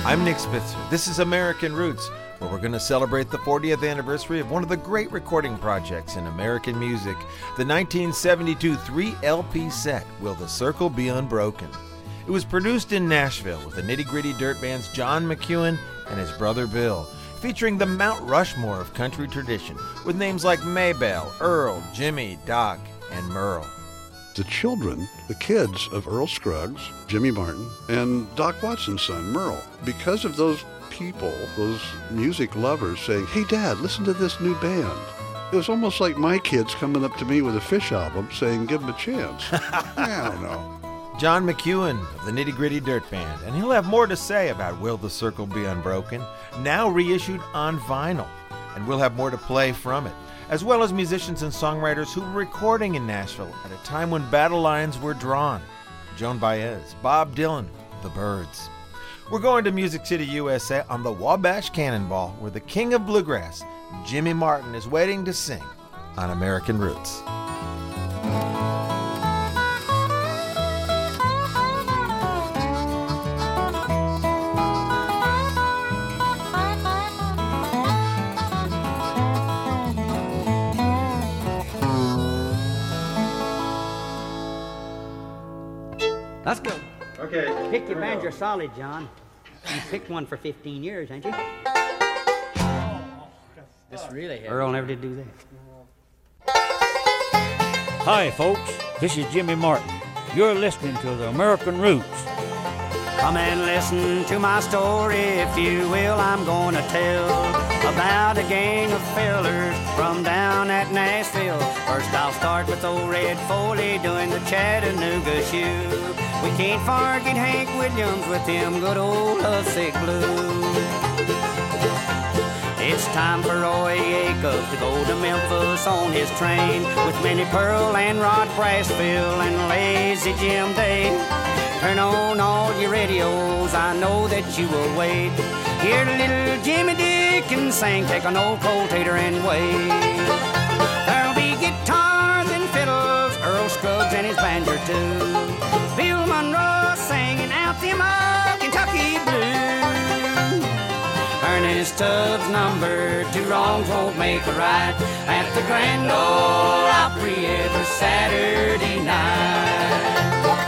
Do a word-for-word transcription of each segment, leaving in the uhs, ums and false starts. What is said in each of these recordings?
I'm Nick Spitzer. This is American Roots, where we're going to celebrate the fortieth anniversary of one of the great recording projects in American music, the nineteen seventy-two three L P set, Will the Circle Be Unbroken? It was produced in Nashville with the Nitty Gritty Dirt Band's John McEuen and his brother Bill, featuring the Mount Rushmore of country tradition, with names like Maybelle, Earl, Jimmy, Doc, and Merle. The children, the kids of Earl Scruggs, Jimmy Martin, and Doc Watson's son, Merle. Because of those people, those music lovers saying, hey, Dad, listen to this new band. It was almost like my kids coming up to me with a Fish album saying, give them a chance. I don't know. John McEuen of the Nitty Gritty Dirt Band, and he'll have more to say about Will the Circle Be Unbroken, now reissued on vinyl, and we'll have more to play from it, as well as musicians and songwriters who were recording in Nashville at a time when battle lines were drawn. Joan Baez, Bob Dylan, The Byrds. We're going to Music City, U S A on the Wabash Cannonball, where the king of bluegrass, Jimmy Martin, is waiting to sing on American Roots. Let's go. Okay. Pick your banjo solid, John. You picked one for fifteen years, ain't you? This really happened. Earl never did do that. Hi, folks. This is Jimmy Martin. You're listening to the American Roots. Come and listen to my story, if you will. I'm gonna tell about a gang of fellers from down at Nashville. First I'll start with old Red Foley doing the Chattanooga shoe. We can't forget Hank Williams with them good old lovesick blues. It's time for Roy Acuff to go to Memphis on his train with Minnie Pearl and Rod Brasfield and Lazy Jim Day. Turn on all your radios, I know that you will wait. Hear the little Jimmy Dickens sing, take an old cold tater and wait. There'll be guitars and fiddles, Earl Scruggs and his banjo too. Bill Monroe singing out them old Kentucky blues. Ernest Tubbs' number, two wrongs won't make a right, at the Grand Ole Opry every Saturday night.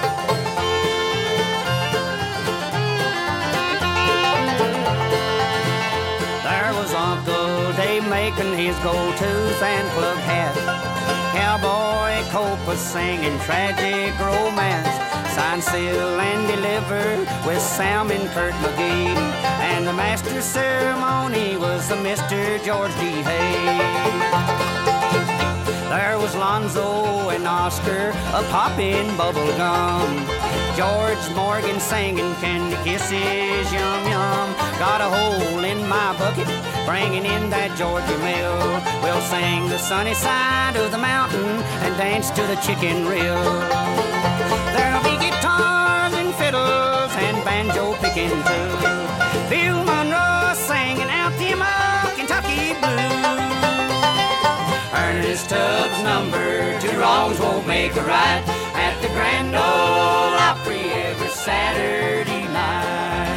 Uncle Dave making his gold tooth and plug hat. Cowboy Cope was singing tragic romance. Sign, seal, and deliver with Sam and Kurt McGee. And the master ceremony was the Mister George D. Hay. There was Lonzo and Oscar a popping bubble gum. George Morgan singing candy kisses, yum yum. Got a hole in my bucket, bringing in that Georgia mail. We'll sing the sunny side of the mountain and dance to the chicken reel. There'll be guitars and fiddles and banjo picking too. Bill Monroe singing out them old Kentucky blues. Ernest Tubbs' number, two wrongs won't make a right, at the Grand Ole Opry every Saturday night.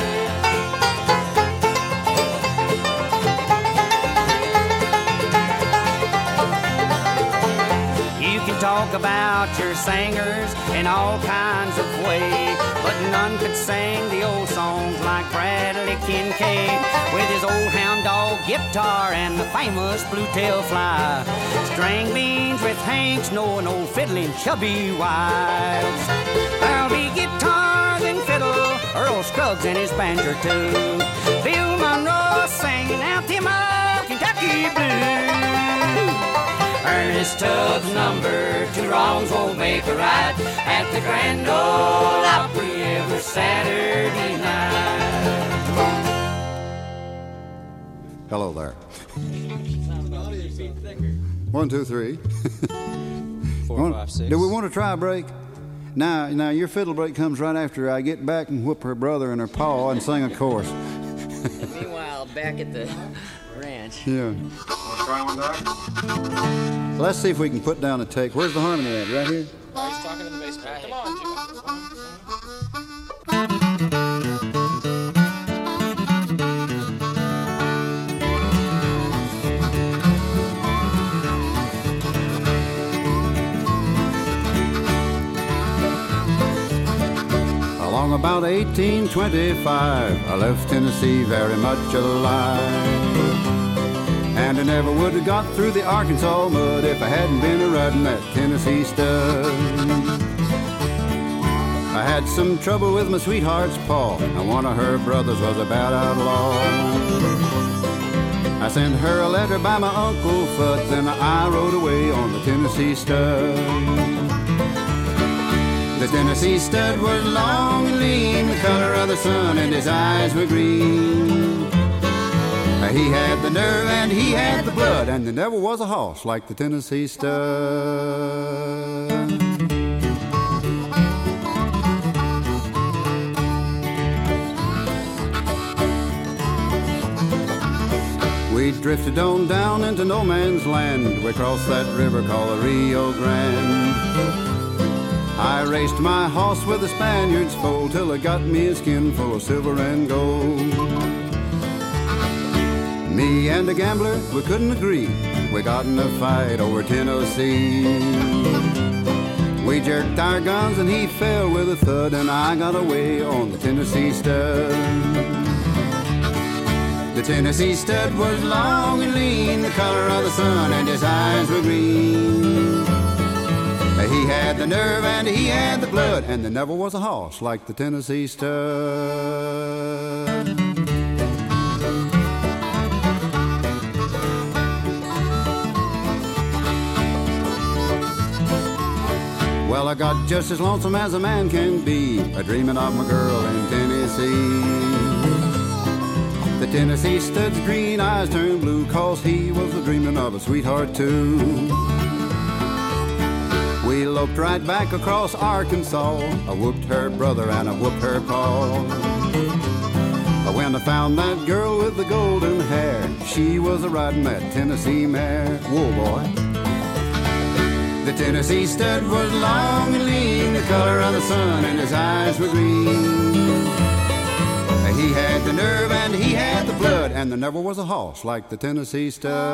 You can talk about your singers in all kinds of ways, but none could sing the old songs like Bradley Kincaid, with his old hound dog guitar and the famous blue tail fly. String beans with Hank Snow and old fiddling Chubby Wiles. There'll be guitars and fiddle, Earl Scruggs and his banjo too. Bill Monroe singing out them old Kentucky blues. Ernest Tubbs' number, two wrongs won't make a right, at the Grand Ole Opry every Saturday night. Hello there. One, two, three. Four, five, six. Do we want to try a break? Now, now your fiddle break comes right after I get back and whoop her brother and her paw and sing a chorus. Meanwhile, back at the ranch. Yeah. Want to try one, Doc? Let's see if we can put down a take. Where's the harmony at? Right here? Oh, he's talking in the bass guitar. Come on, Jimmy. Long about eighteen twenty-five, I left Tennessee very much alive. And I never would have got through the Arkansas mud if I hadn't been a riding that Tennessee stud. I had some trouble with my sweetheart's paw, and one of her brothers was a bad outlaw. I sent her a letter by my Uncle Fudd, then I rode away on the Tennessee stud. The Tennessee stud was long and lean, the color of the sun, and his eyes were green. He had the nerve and he had the blood, and there never was a horse like the Tennessee stud. We drifted on down into no man's land. We crossed that river called the Rio Grande. I raced my horse with the Spaniard's foal till it got me a skin full of silver and gold. Me and a gambler, we couldn't agree. We got in a fight over Tennessee. We jerked our guns and he fell with a thud, and I got away on the Tennessee stud. The Tennessee stud was long and lean, the color of the sun, and his eyes were green. He had the nerve and he had the blood, and there never was a horse like the Tennessee stud. Well, I got just as lonesome as a man can be, a dreaming of my girl in Tennessee. The Tennessee stud's green eyes turned blue, cause he was a dreaming of a sweetheart too. We loped right back across Arkansas. I whooped her brother and I whooped her paw. When I found that girl with the golden hair, she was a riding that Tennessee mare. Whoa, boy. The Tennessee stud was long and lean, the color of the sun, and his eyes were green. He had the nerve and he had the blood, and there never was a horse like the Tennessee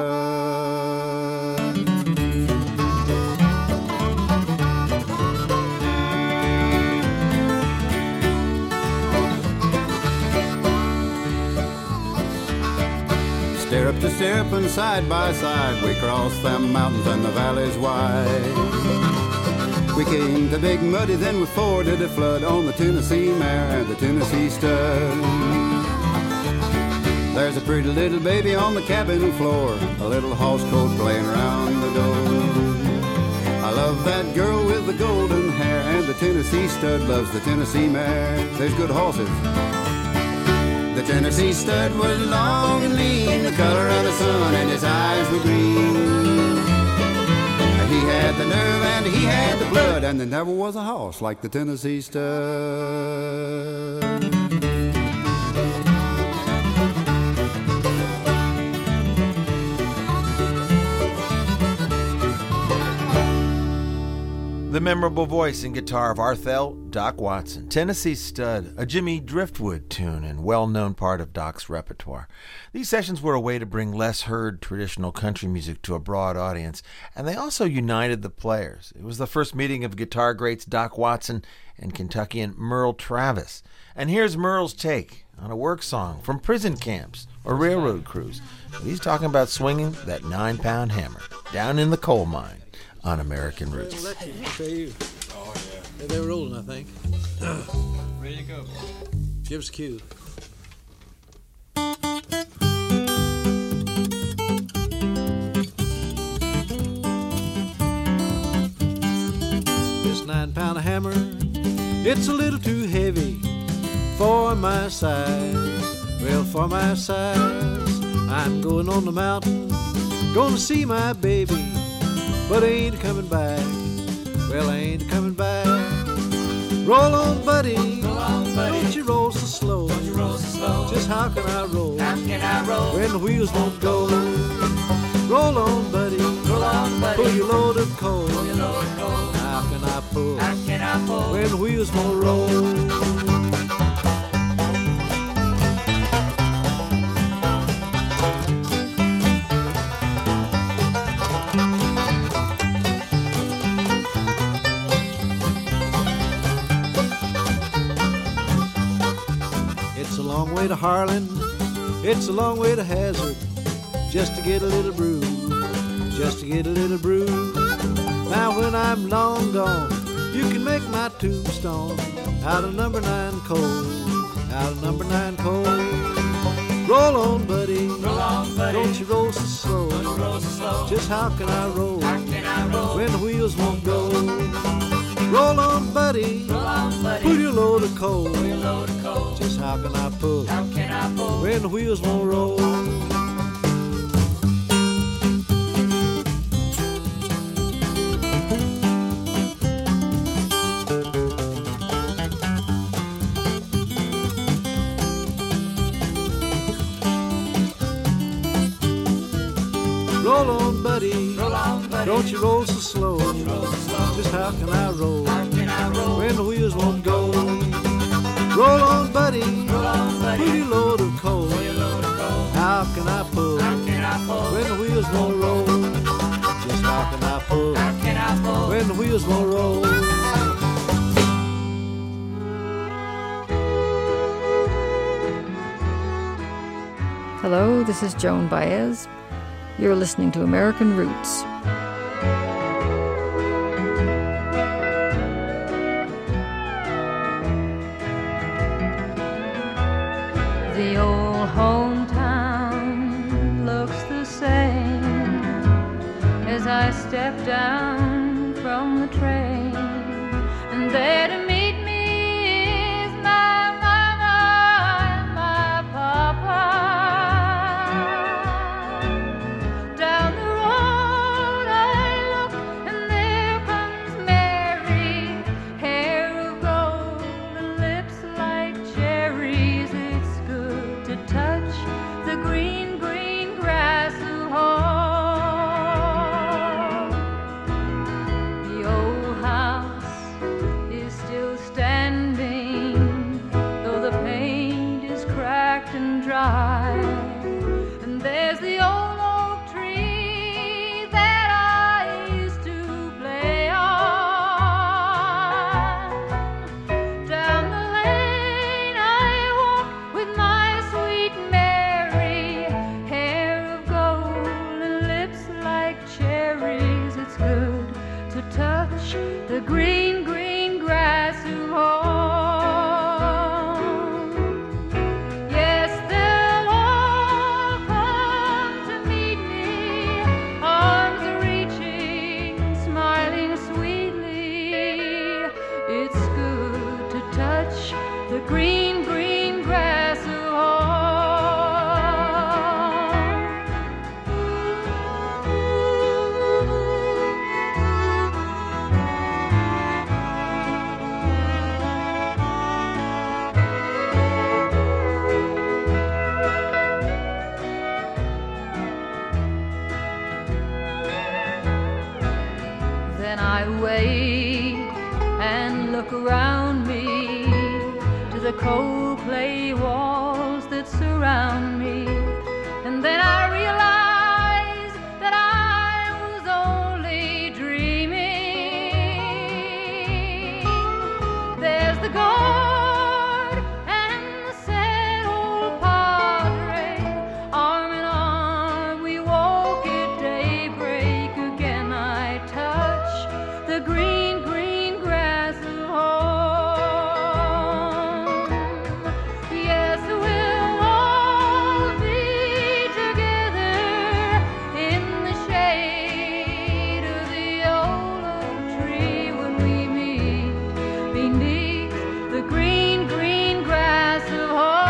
stud. Stirrup to stirrup and side by side, we crossed them mountains and the valleys wide. We came to Big Muddy, then we forded the flood on the Tennessee mare and the Tennessee stud. There's a pretty little baby on the cabin floor, a little horse coat playing around the door. I love that girl with the golden hair, and the Tennessee stud loves the Tennessee mare. There's good horses. The Tennessee stud was long and lean, the color of the sun, and his eyes were green. He had the nerve and he had the blood, and there never was a horse like the Tennessee stud. The memorable voice and guitar of Arthel Doc Watson, Tennessee Stud, a Jimmy Driftwood tune and well-known part of Doc's repertoire. These sessions were a way to bring less heard traditional country music to a broad audience, and they also united the players. It was the first meeting of guitar greats Doc Watson and Kentuckian Merle Travis. And here's Merle's take on a work song from prison camps or railroad crews. He's talking about swinging that nine-pound hammer down in the coal mine on American Roots. Oh, yeah. They were rolling, I think. Ready to go. Give us a cue. This nine-pound hammer, it's a little too heavy for my size. Well, for my size, I'm going on the mountain, gonna see my baby. But I ain't coming back. Well, I ain't coming back. Roll on, buddy. Roll on, buddy. Don't you roll so slow. Don't you roll so slow. Just how can I roll? How can I roll when the wheels won't go? Roll on, buddy. Roll on, buddy. Pull your load of coal. Pull your load of coal. How can I pull? How can I pull when the wheels won't roll? way to Harlan, it's a long way to Hazard, just to get a little brew, just to get a little brew. Now when I'm long gone, you can make my tombstone out of number nine coal, out of number nine coal. Roll on, buddy, roll on, buddy. Don't you roll so slow, Don't you roll so slow. Just how can I roll, How can I roll when the wheels won't go? Roll on, buddy, roll on, buddy. Pull your load of coal, Pull your load of coal. Just how can I pull, How can I pull when the wheels won't roll? Roll on, buddy. Roll on, buddy. Don't you roll so slow. Don't you roll so slow. Just how can I roll, How can I roll when the wheels won't go? Roll on, buddy. Roll on, buddy. Pull your load of coal. Pull your load of coal. How can I pull, How can I pull when the wheels won't roll? Just how can I pull, How can I pull when the wheels won't roll? Hello, this is Joan Baez. You're listening to American Roots. The old hometown looks the same as I step down from the train, and there to meet me is my mama and my papa. Down the road I look, and there comes Mary, hair of gold and lips like cherries. It's good to touch the green, green grass of home. The old house is still standing, though the paint is cracked and dry. And there's the old oak tree that I used to play on. Down the lane I walk with my sweet Mary, hair of gold and lips like cherries. It's good to touch the green, green grass of home. Yes, they'll all come to meet me, arms reaching, smiling sweetly. It's good to touch the green, green grass of Then I wait and look around me to the cold clay walls that surround me, and then I realize that I was only dreaming. There's the guard and the sad old padre, arm in arm we walk at daybreak. Again I touch the green, green grass of home. Yes, we'll all be together in the shade of the old oak tree when we meet beneath the green, green grass of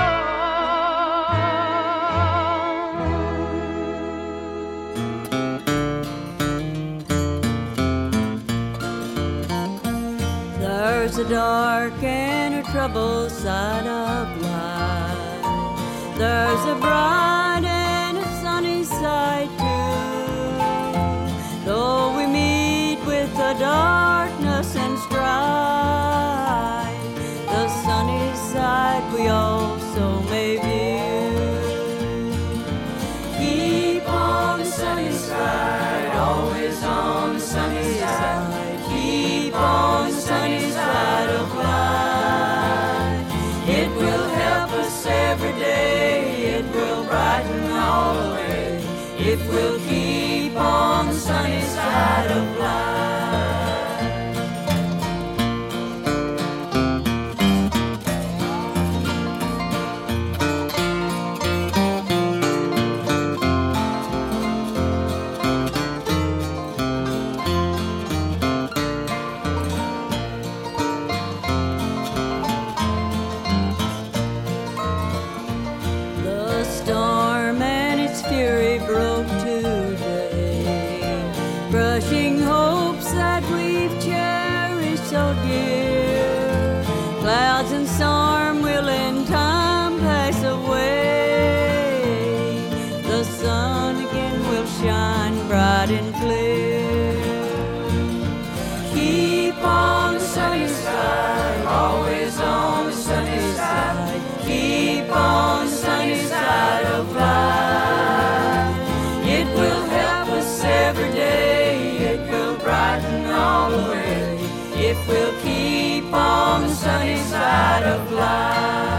There's a dark and a troubled side of life. There's a bright and a sunny side too. Though we meet with the darkness and strife, the sunny side we also may view. Keep on the sunny side, always on the sunny side. Keep on the sunny side of life. It will help us every day. keep on the sunny side of life. If we'll keep on the sunny side of life.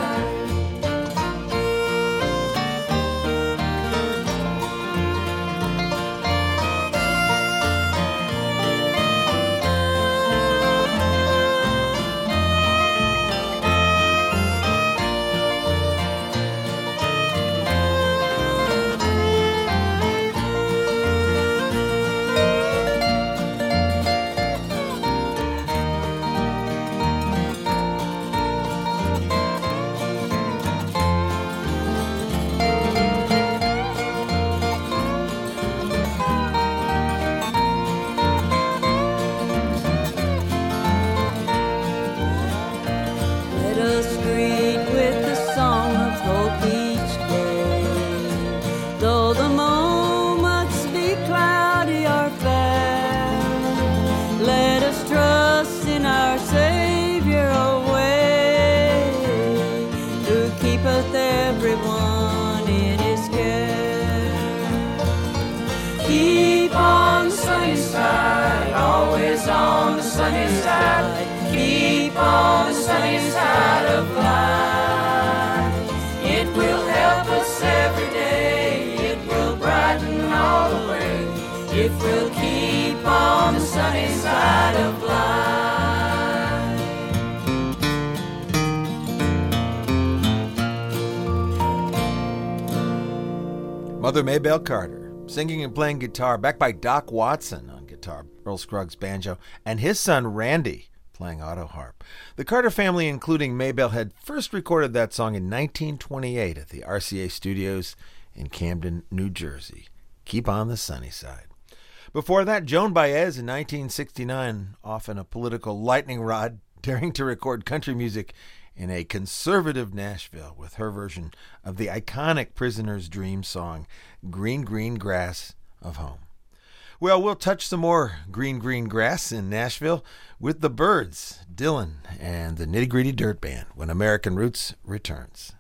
If we'll keep on the sunny side of life. Mother Maybelle Carter, singing and playing guitar, backed by Doc Watson on guitar, Earl Scruggs banjo, and his son Randy playing auto harp. The Carter family, including Maybelle, had first recorded that song in nineteen twenty-eight at the R C A Studios in Camden, New Jersey. Keep on the sunny side. Before that, Joan Baez in nineteen sixty-nine, often a political lightning rod, daring to record country music in a conservative Nashville with her version of the iconic Prisoner's Dream song, Green, Green Grass of Home. Well, we'll touch some more green, green grass in Nashville with the Byrds, Dylan, and the Nitty Gritty Dirt Band when American Roots returns.